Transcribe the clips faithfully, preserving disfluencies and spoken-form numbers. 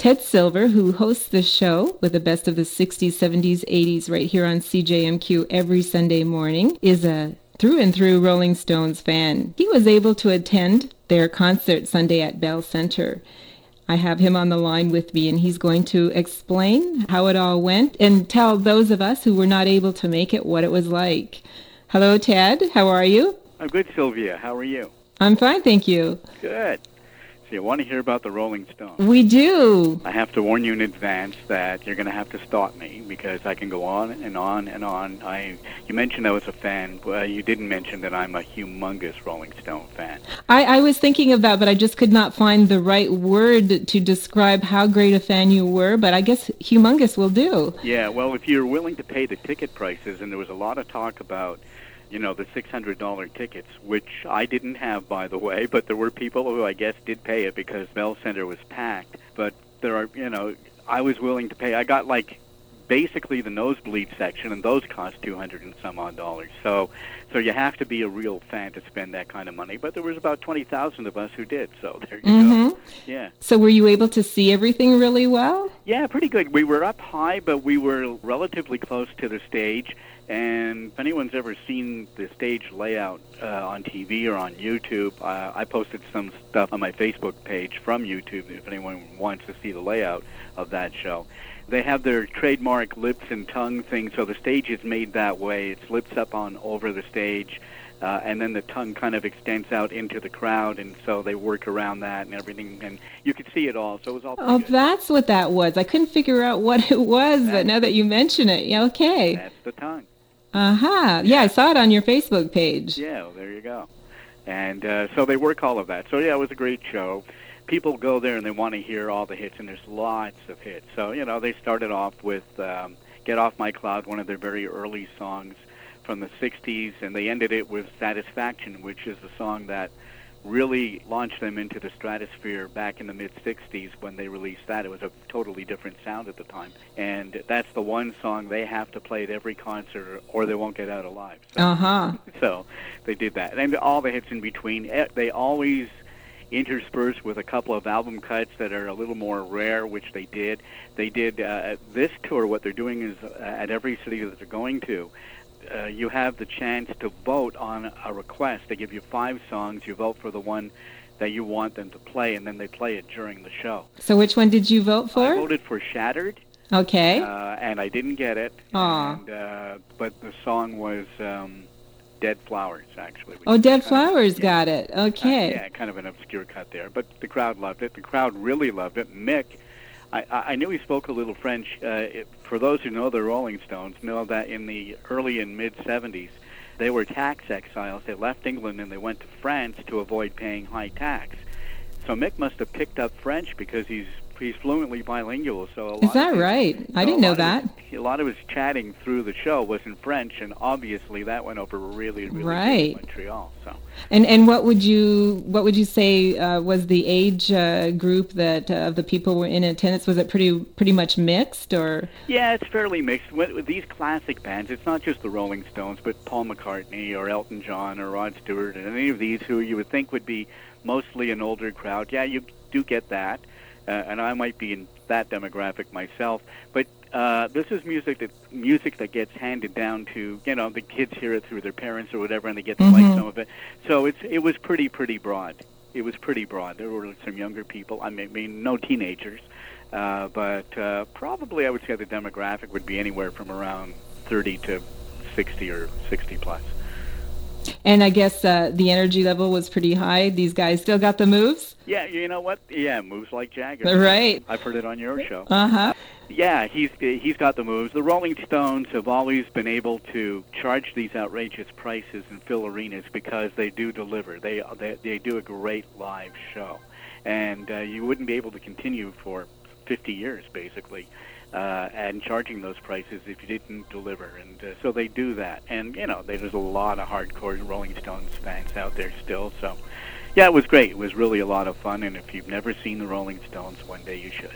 Ted Silver, who hosts the show with the best of the sixties, seventies, eighties right here on C J M Q every Sunday morning, is a through and through Rolling Stones fan. He was able to attend their concert Sunday at Bell Center. I have him on the line with me, and he's going to explain how it all went and tell those of us who were not able to make it what it was like. Hello, Ted. How are you? I'm good, Sylvia. How are you? I'm fine, thank you. Good. So you want to hear about the Rolling Stones? We do. I have to warn you in advance that you're going to have to stop me because I can go on and on and on. I, you mentioned I was a fan. Well, you didn't mention that I'm a humongous Rolling Stone fan. I, I was thinking of that, but I just could not find the right word to describe how great a fan you were, but I guess humongous will do. Yeah, well, if you're willing to pay the ticket prices, and there was a lot of talk about you know, the six hundred dollars tickets, which I didn't have, by the way, but there were people who I guess did pay it because Bell Center was packed. But there are, you know, I was willing to pay. I got, like, basically the nosebleed section, and those cost two hundred and some odd dollars. So so you have to be a real fan to spend that kind of money. But there was about twenty thousand of us who did, so there you mm-hmm. go. Yeah. So were you able to see everything really well? Yeah, pretty good. We were up high, but we were relatively close to the stage. And if anyone's ever seen the stage layout uh, on T V or on YouTube, uh, I posted some stuff on my Facebook page from YouTube if anyone wants to see the layout of that show. They have their trademark lips and tongue thing, so the stage is made that way. It's lips up on over the stage, uh, and then the tongue kind of extends out into the crowd, and so they work around that and everything, and you could see it all, so it was all pretty Oh, good. that's what that was. I couldn't figure out what it was, That's, but now that you mention it, yeah, okay. That's the tongue. Uh-huh. Yeah, I saw it on your Facebook page. Yeah, well, there you go. And uh, so they work all of that. So, yeah, it was a great show. People go there and they want to hear all the hits, and there's lots of hits. So, you know, they started off with um, Get Off My Cloud, one of their very early songs from the sixties, and they ended it with Satisfaction, which is a song that really launched them into the stratosphere back in the mid-sixties when they released that. It was a totally different sound at the time. And that's the one song they have to play at every concert or they won't get out alive. So, uh-huh. So they did that. And all the hits in between, they always interspersed with a couple of album cuts that are a little more rare, which they did. They did uh, this tour, what they're doing is uh, at every city that they're going to, Uh, you have the chance to vote on a request. They give you five songs. You vote for the one that you want them to play, and then they play it during the show. So which one did you vote for? I voted for Shattered. Okay. Uh, and I didn't get it. Aw. And, uh, but the song was um, Dead Flowers, actually. Oh, Dead Flowers of, yeah, got it. Okay. Uh, yeah, kind of an obscure cut there. But the crowd loved it. The crowd really loved it. Mick, I, I knew he spoke a little French. Uh, it, for those who know the Rolling Stones, know that in the early and mid-seventies, they were tax exiles. They left England and they went to France to avoid paying high tax. So Mick must have picked up French because he's he's fluently bilingual. So a lot Is that of his, right? so I didn't know that. His, a lot of his chatting through the show was in French, and obviously that went over really, really right. good in Montreal. So. And and what would you what would you say uh, was the age uh, group that uh, of the people were in attendance? Was it pretty pretty much mixed, or? Yeah, it's fairly mixed. With, with these classic bands, it's not just the Rolling Stones, but Paul McCartney or Elton John or Rod Stewart, and any of these who you would think would be mostly an older crowd. Yeah, you do get that, uh, and I might be in that demographic myself, but. Uh, this is music that music that gets handed down to, you know, the kids hear it through their parents or whatever, and they get to mm-hmm. like some of it. So it's it was pretty pretty broad. It was pretty broad. There were some younger people. I mean, no teenagers, uh, but uh, probably I would say the demographic would be anywhere from around thirty to sixty or sixty plus. And I guess uh, the energy level was pretty high. These guys still got the moves? Yeah, you know what? Yeah, moves like Jagger. Right. I've heard it on your show. Uh-huh. Yeah, he's he's got the moves. The Rolling Stones have always been able to charge these outrageous prices and fill arenas because they do deliver. They they, they do a great live show. And uh, you wouldn't be able to continue for fifty years, basically, uh, and charging those prices if you didn't deliver. And uh, so they do that. And, you know, there's a lot of hardcore Rolling Stones fans out there still. So, yeah, it was great. It was really a lot of fun. And if you've never seen the Rolling Stones, one day you should.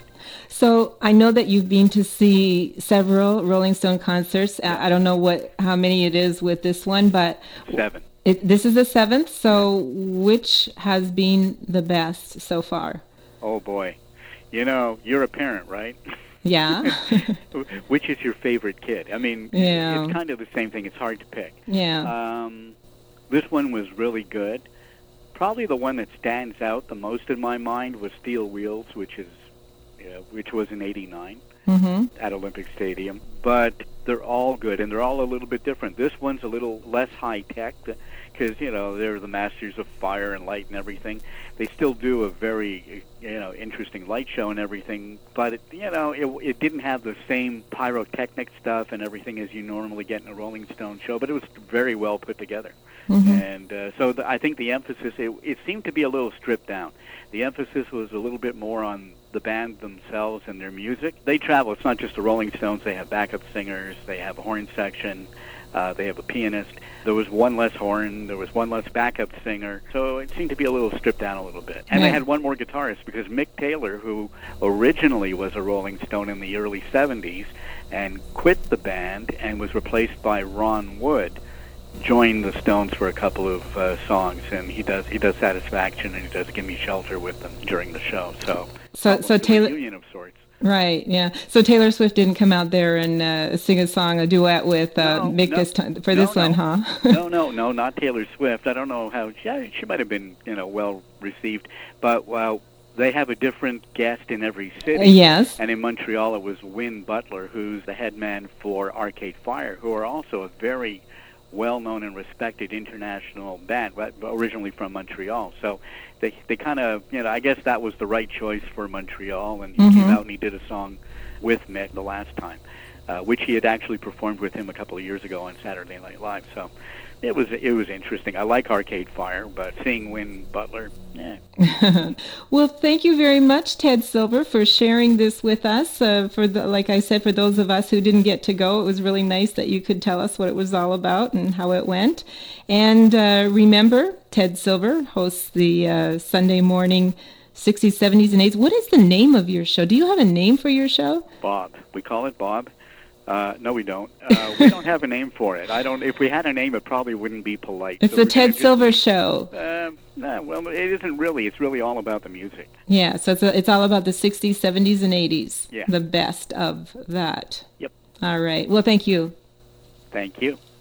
So I know that you've been to see several Rolling Stone concerts. Yeah. I don't know what how many it is with this one, but... Seven. It, this is the seventh, so which has been the best so far? Oh, boy. You know, you're a parent, right? Yeah. Which is your favorite kid? I mean, yeah. it's kind of the same thing. It's hard to pick. Yeah. Um, this one was really good. Probably the one that stands out the most in my mind was Steel Wheels, which is, uh, which was in eighty-nine mm-hmm. at Olympic Stadium. But they're all good, and they're all a little bit different. This one's a little less high-tech, because, you know, they're the masters of fire and light and everything. They still do a very, you know, interesting light show and everything, but, it, you know, it, it didn't have the same pyrotechnic stuff and everything as you normally get in a Rolling Stone show, but it was very well put together. Mm-hmm. And uh, so the, I think the emphasis, it, it seemed to be a little stripped down. The emphasis was a little bit more on the band themselves and their music. They travel. It's not just the Rolling Stones. They have backup singers. They have a horn section. Uh, they have a pianist. There was one less horn. There was one less backup singer. So it seemed to be a little stripped down a little bit. And yeah. They had one more guitarist, because Mick Taylor, who originally was a Rolling Stone in the early seventies and quit the band and was replaced by Ron Wood, joined the Stones for a couple of uh, songs, and he does he does Satisfaction and he does Give Me Shelter with them during the show. So so so Taylor, a reunion of sorts. Right, yeah. So Taylor Swift didn't come out there and uh, sing a song, a duet with uh, no, Mick no, this time for no, this no. one, huh? no, no, no, not Taylor Swift. I don't know how she, she might have been, you know, well received, but well, they have a different guest in every city. Yes. And in Montreal, it was Win Butler, who's the head man for Arcade Fire, who are also a very well-known and respected international band, originally from Montreal. So they they kind of, you know, I guess that was the right choice for Montreal, and he mm-hmm. came out and he did a song with Mick the last time, uh, which he had actually performed with him a couple of years ago on Saturday Night Live. So it was it was interesting. I like Arcade Fire, but seeing Win Butler, yeah. Well, thank you very much, Ted Silver, for sharing this with us. Uh, for the, like I said, for those of us who didn't get to go, it was really nice that you could tell us what it was all about and how it went. And uh, remember, Ted Silver hosts the uh, Sunday morning sixties, seventies, and eighties. What is the name of your show? Do you have a name for your show? Bob. We call it Bob. Uh, no, we don't. Uh, we don't have a name for it. I don't. If we had a name, it probably wouldn't be polite. It's so the Ted Silver just, Show. Uh, nah, well, it isn't really. It's really all about the music. Yeah, so it's, a, it's all about the sixties, seventies, and eighties. Yeah. The best of that. Yep. All right. Well, thank you. Thank you.